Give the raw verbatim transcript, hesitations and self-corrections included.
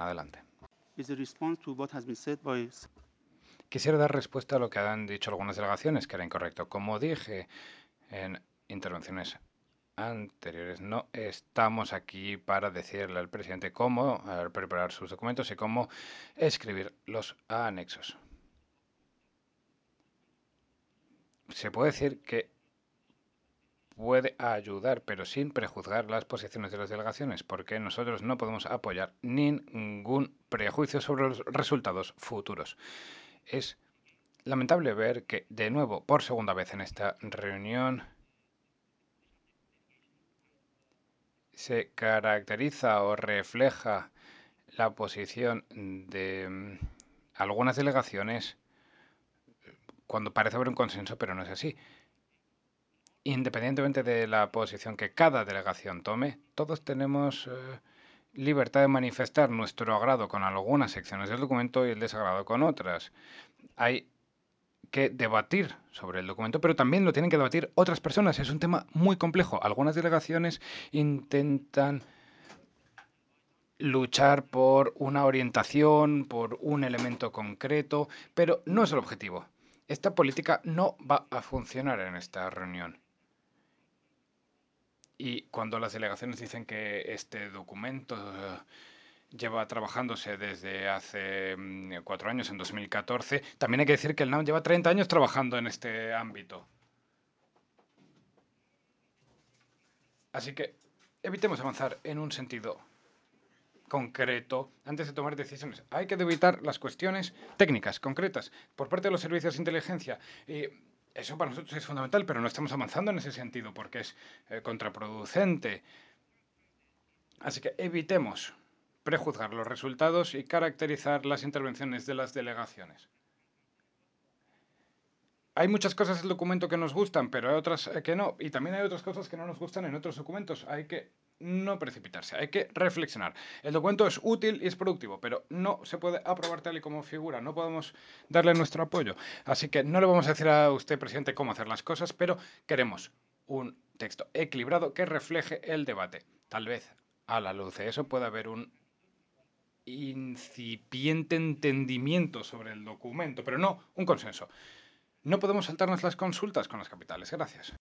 Adelante. is a response to what has been said by Quisiera dar respuesta a lo que han dicho algunas delegaciones, que era incorrecto. Como dije en intervenciones anteriores, no estamos aquí para decirle al presidente cómo eh, preparar sus documentos y cómo escribir los anexos. Se puede decir que puede ayudar, pero sin prejuzgar las posiciones de las delegaciones, porque nosotros no podemos apoyar ningún prejuicio sobre los resultados futuros. Es lamentable ver que, de nuevo, por segunda vez en esta reunión, se caracteriza o refleja la posición de mm, algunas delegaciones cuando parece haber un consenso, pero no es así. Independientemente de la posición que cada delegación tome, todos tenemos eh, libertad de manifestar nuestro agrado con algunas secciones del documento y el desagrado con otras. Hay que debatir sobre el documento, pero también lo tienen que debatir otras personas. Es un tema muy complejo. Algunas delegaciones intentan luchar por una orientación, por un elemento concreto, pero no es el objetivo. Esta política no va a funcionar en esta reunión. Y cuando las delegaciones dicen que este documento eh, lleva trabajándose desde hace mm, cuatro años, en dos mil catorce, también hay que decir que el NAM lleva treinta años trabajando en este ámbito. Así que evitemos avanzar en un sentido concreto antes de tomar decisiones. Hay que evitar las cuestiones técnicas, concretas, por parte de los servicios de inteligencia. Y eso para nosotros es fundamental, pero no estamos avanzando en ese sentido porque es eh, contraproducente. Así que evitemos prejuzgar los resultados y caracterizar las intervenciones de las delegaciones. Hay muchas cosas del documento que nos gustan, pero hay otras que no. Y también hay otras cosas que no nos gustan en otros documentos. Hay que no precipitarse, hay que reflexionar. El documento es útil y es productivo, pero no se puede aprobar tal y como figura. No podemos darle nuestro apoyo. Así que no le vamos a decir a usted, presidente, cómo hacer las cosas, pero queremos un texto equilibrado que refleje el debate. Tal vez a la luz de eso pueda haber un incipiente entendimiento sobre el documento, pero no un consenso. No podemos saltarnos las consultas con las capitales. Gracias.